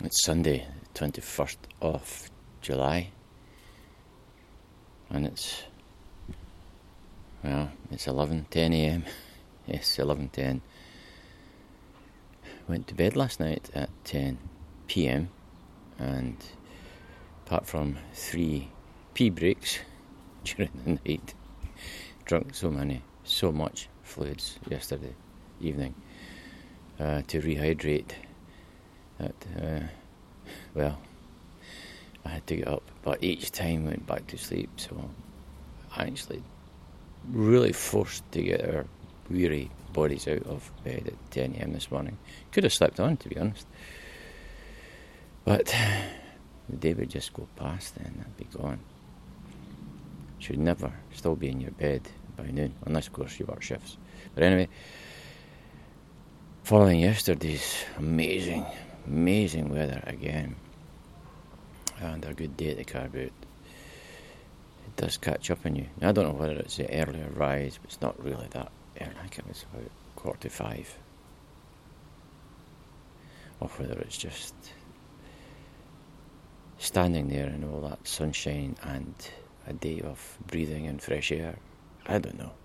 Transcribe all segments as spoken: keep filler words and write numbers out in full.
It's Sunday, twenty-first of July, and it's, well, it's eleven ten a m Yes, eleven ten. Went to bed last night at ten p m, and apart from three pee breaks during the night, drunk so many, so much fluids yesterday evening uh, to rehydrate that, uh, well, I had to get up, but each time went back to sleep, so I actually really forced to get our weary bodies out of bed at ten a m this morning. Could have slept on, to be honest, but the day would just go past and I'd be gone. Should never still be in your bed by noon, unless of course you work shifts. But anyway, following yesterday's amazing amazing weather again, and a good day at the car boot, it does catch up on you. Now, I don't know whether it's the earlier rise, but it's not really that early. I think it was about quarter to five, or whether it's just standing there in all that sunshine and a day of breathing in fresh air. I don't know.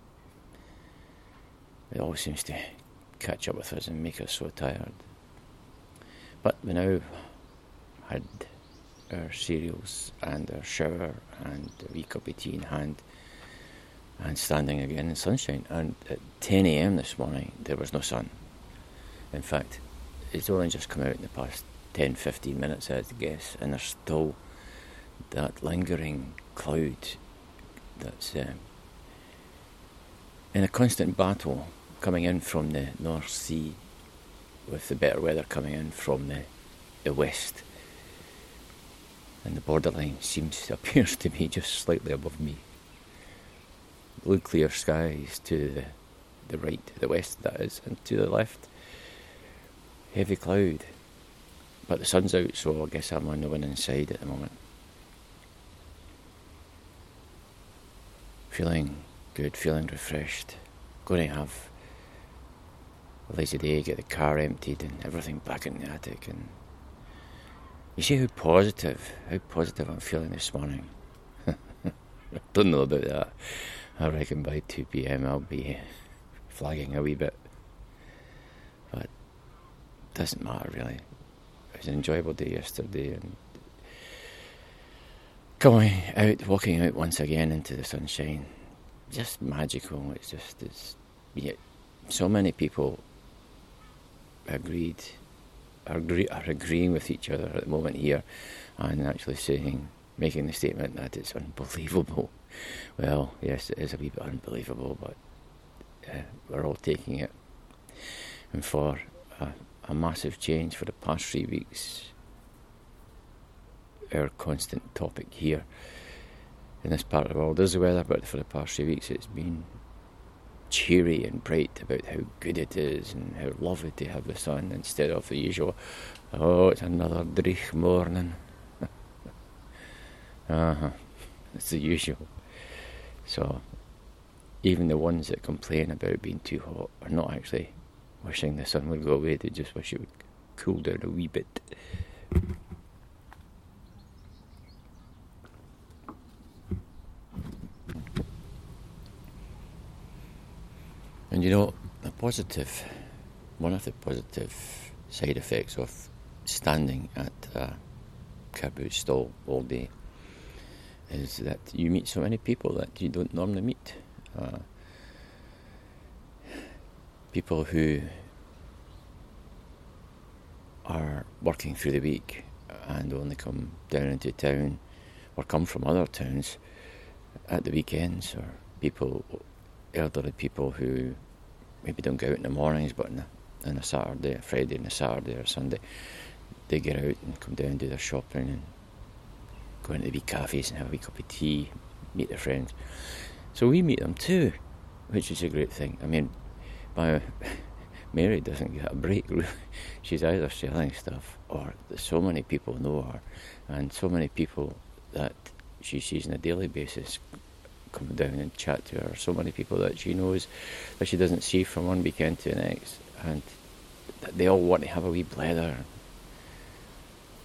It always seems to catch up with us and make us so tired. But we now had our cereals and our shower and a wee cup of tea in hand and standing again in sunshine. And at ten a m this morning, there was no sun. In fact, it's only just come out in the past ten to fifteen minutes, I'd guess, and there's still that lingering cloud that's uh, in a constant battle coming in from the North Sea, with the better weather coming in from the, the west. And the borderline seems, appears to be just slightly above me. Blue clear skies to the, the right, the west that is, and to the left, heavy cloud. But the sun's out, so I guess I'm on the winning side at the moment. Feeling good, feeling refreshed. Going to have a lazy day, get the car emptied and everything back in the attic. And you see how positive, how positive I'm feeling this morning. I don't know about that. I reckon by two p m I'll be flagging a wee bit. But it doesn't matter really. It was an enjoyable day yesterday, and going out, walking out once again into the sunshine, just magical. It's just, it's, yeah, so many people agreed, are, agree, are agreeing with each other at the moment here, and actually saying, making the statement that it's unbelievable. Well, yes, it is a wee bit unbelievable, but uh, we're all taking it. And for a, a massive change for the past three weeks, our constant topic here in this part of the world is the weather, but for the past three weeks it's been cheery and bright about how good it is and how lovely to have the sun instead of the usual, oh, it's another dreich morning. uh-huh, it's the usual. So even the ones that complain about being too hot are not actually wishing the sun would go away, they just wish it would cool down a wee bit. And you know, a positive, one of the positive side effects of standing at a car boot stall all day is that you meet so many people that you don't normally meet. Uh, people who are working through the week and only come down into town or come from other towns at the weekends, or people, elderly people who maybe don't go out in the mornings, but on a, on a Saturday, a Friday and a Saturday or Sunday, they get out and come down and do their shopping and go into the wee cafes and have a wee cup of tea, meet their friends. So we meet them too, which is a great thing. I mean, my Mary doesn't get a break. She's either selling stuff or so many people know her, and so many people that she sees on a daily basis come down and chat to her. So many people that she knows that she doesn't see from one weekend to the next, and they all want to have a wee blether.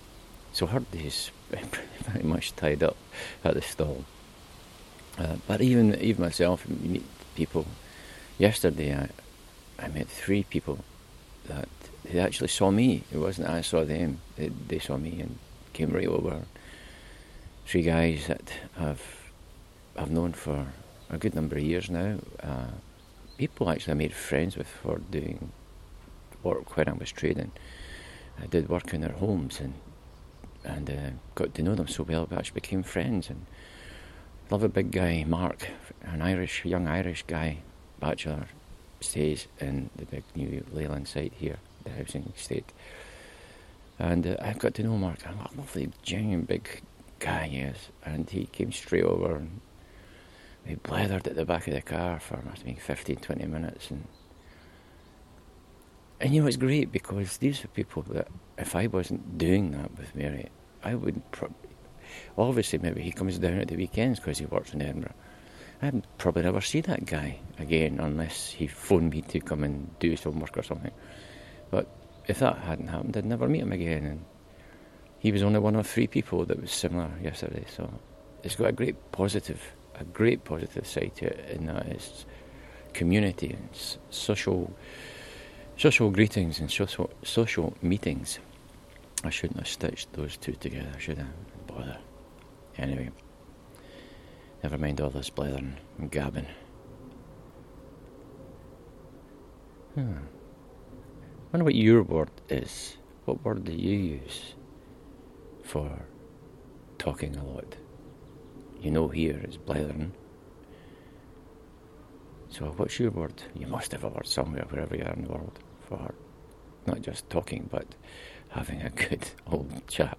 So Hurdy's pretty much tied up at the stall. Uh, but even even myself, you meet people. Yesterday, I I met three people that they actually saw me. It wasn't I saw them; they, they saw me and came right over. Three guys that I've I've known for a good number of years now. Uh, people actually I made friends with for doing work when I was trading. I did work in their homes and and uh, got to know them so well. We actually became friends. And love a big guy, Mark, an Irish, young Irish guy, bachelor, stays in the big new Leyland site here, the housing estate. And uh, I got to know Mark. I'm a lovely, genuine big guy he is. And he came straight over and we blethered at the back of the car for must have been fifteen, twenty minutes. And and you know, it's great because these are people that if I wasn't doing that with Mary, I would probably, obviously maybe he comes down at the weekends because he works in Edinburgh. I'd probably never see that guy again unless he phoned me to come and do some work or something. But if that hadn't happened, I'd never meet him again. And he was only one of three people that was similar yesterday. So it's got a great positive, a great positive side to it in that it's community and s- social, social greetings and social social meetings. I shouldn't have stitched those two together, should I? Bother. Anyway, never mind all this blethering and gabbing. Hmm. I wonder what your word is. What word do you use for talking a lot? You know here is blethering. So what's your word? You must have a word somewhere, wherever you are in the world, for not just talking, but having a good old chat.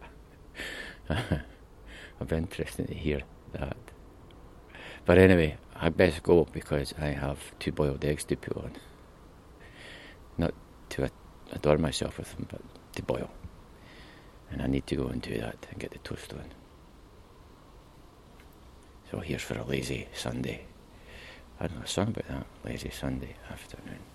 I'd be interested to hear that. But anyway, I best go because I have two boiled eggs to put on. Not to adorn myself with them, but to boil. And I need to go and do that and get the toast on. So here's for a lazy Sunday. I don't know a song about that, lazy Sunday afternoon.